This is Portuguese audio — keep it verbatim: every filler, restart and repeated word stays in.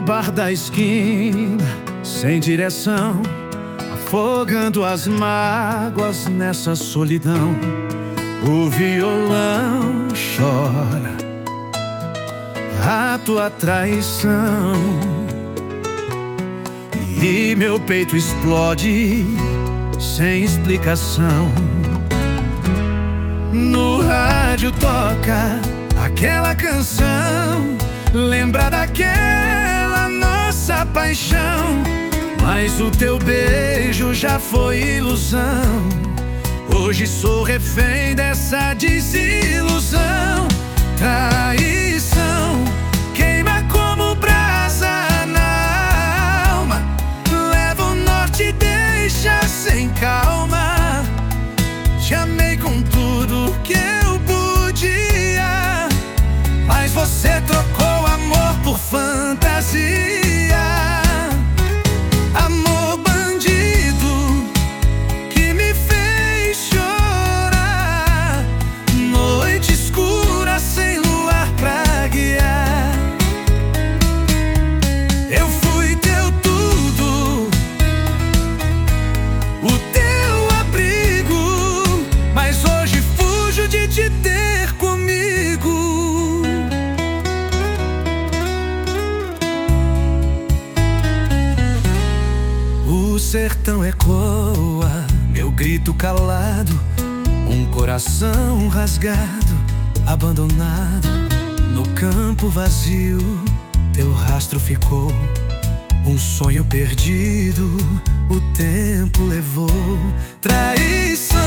bar da esquina, sem direção, afogando as mágoas nessa solidão. O violão chora a tua traição e meu peito explode sem explicação. No rádio toca aquela canção, lembra daquela nossa paixão. Mas o teu beijo já foi ilusão. Hoje sou refém dessa desilusão. Traição queima como brasa na alma, leva o norte e deixa sem calma. Te amei com tudo que eu podia, mas você trocou amor por fantasia. Amor bandido que me fez chorar, noite escura sem luar pra guiar. Eu fui teu tudo, o teu abrigo, mas hoje fujo de te ter comigo. O sertão ecoa meu grito calado, um coração rasgado, abandonado. No campo vazio teu rastro ficou, um sonho perdido o tempo levou. Traição